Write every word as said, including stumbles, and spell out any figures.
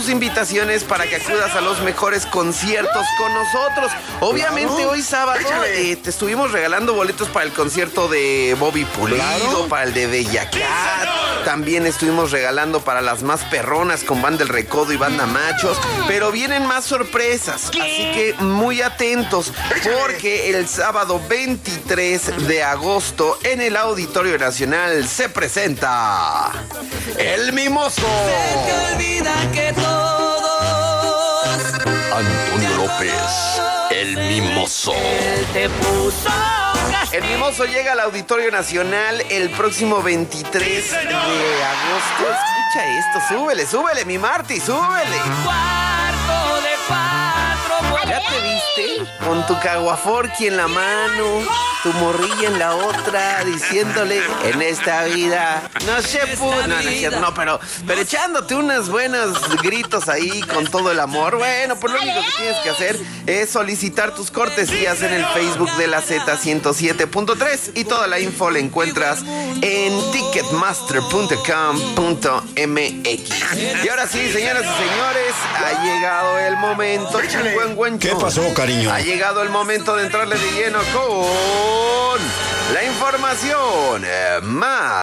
tus invitaciones para que acudas a los mejores conciertos con nosotros. Obviamente claro. Hoy sábado eh, te estuvimos regalando boletos para el concierto de Bobby Pulido, claro. Para el de Bella Cat. También estuvimos regalando para las más perronas con Banda El Recodo y Banda Machos. Pero vienen más sorpresas, así que muy atentos, porque el sábado veintitrés de agosto en el Auditorio Nacional se presenta El Mimoso. Se te olvida que todos Antonio López, El Mimoso. Él te puso El Mimoso llega al Auditorio Nacional el próximo veintitrés de agosto. Escucha esto, súbele, súbele, mi Marty, súbele. Cuarto de cuatro. ¿Ya te viste? Con tu caguaforqui en la mano, tu morrilla en la otra, diciéndole, en esta vida no se pudo. No, no es cierto, no, pero, pero echándote unos buenos gritos ahí con todo el amor. Bueno, pues lo único que tienes que hacer es solicitar tus cortesías en el Facebook de la Z ciento siete punto tres y toda la info la encuentras en ticketmaster punto com punto m x. Y ahora sí, señoras y señores, ha llegado el momento. ¿Qué pasó, cariño? Ha llegado el momento de entrarle de lleno con la información eh, más